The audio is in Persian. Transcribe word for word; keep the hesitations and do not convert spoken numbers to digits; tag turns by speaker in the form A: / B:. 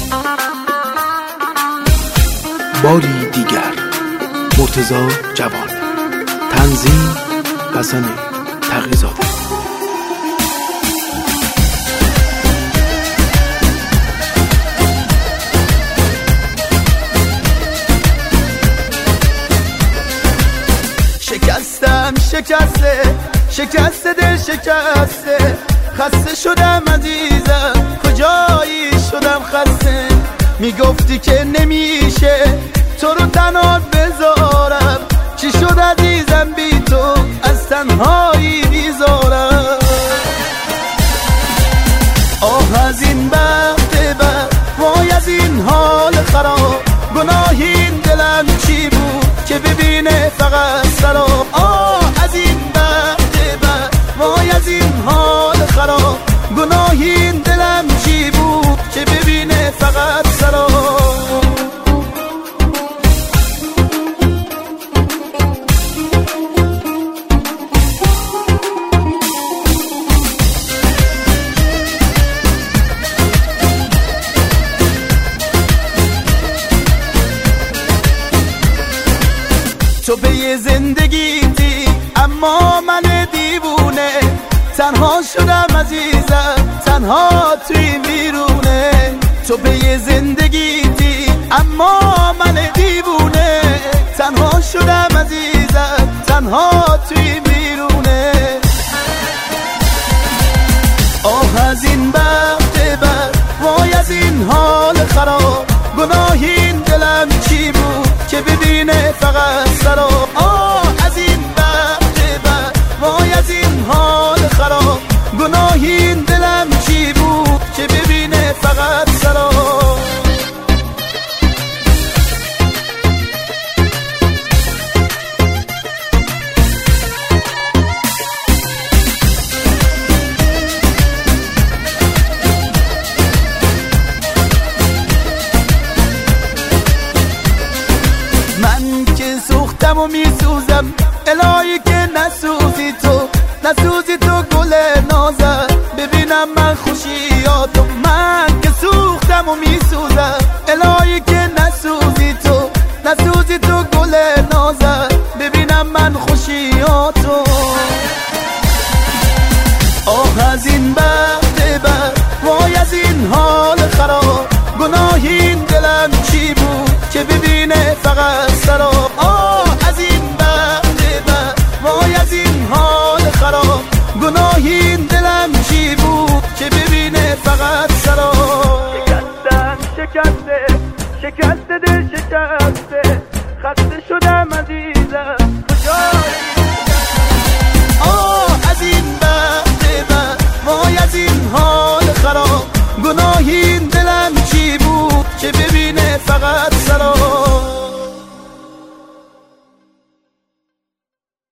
A: باری دیگر مرتضی جوان، تنظیم حسن تقی‌زاده.
B: شکستم شکسته شکسته دل شکسته، خسته شدم عزیزم کجایی شدم خسته. میگفتی که نمیشه تو رو تنها بذارم، چی شد عزیزم بی تو از تنهایی بیزارم. آه از این بخت بد، وای از این حال خراب، گناه این دلم چی بود که ببینه فقط سراب. آه از این بخت بد، وای از این حال خراب، گناه این دلم چی بود که ببینه فقط سراب. تو به زندگیتی اما من دیوونه، تنها شدم عزیزم تنها توی بیرونه. تو به زندگیتی اما من دیوونه، تنها شدم عزیزم تنها توی بیرونه. آه از این بخت بد، وای از این حال خراب، گناه این دلم چی بود که ببینه فقط سراب. آه از این بخت بد، وای از این حال خراب، گناه این دلم چی بود که ببینه فقط سراب. من که سوختم و میسوزم، الهی که نسوزی تو نسوزی تو گل نازم، ببینم من خوشیاتو. من که سوختم و میسوزم، الهی که نسوزی تو نسوزی تو گل نازم، ببینم من خوشیاتو. آه از این بخت بد، وای از این حال خراب، گناه این دلم چی بود که ببینه فقط سراب. آه از این بخت بد، وای از این حال خراب، گناه این دلم چی بود که ببینه فقط سراب. شکستم شکسته شکسته دل شکسته، خسته شدم عزیز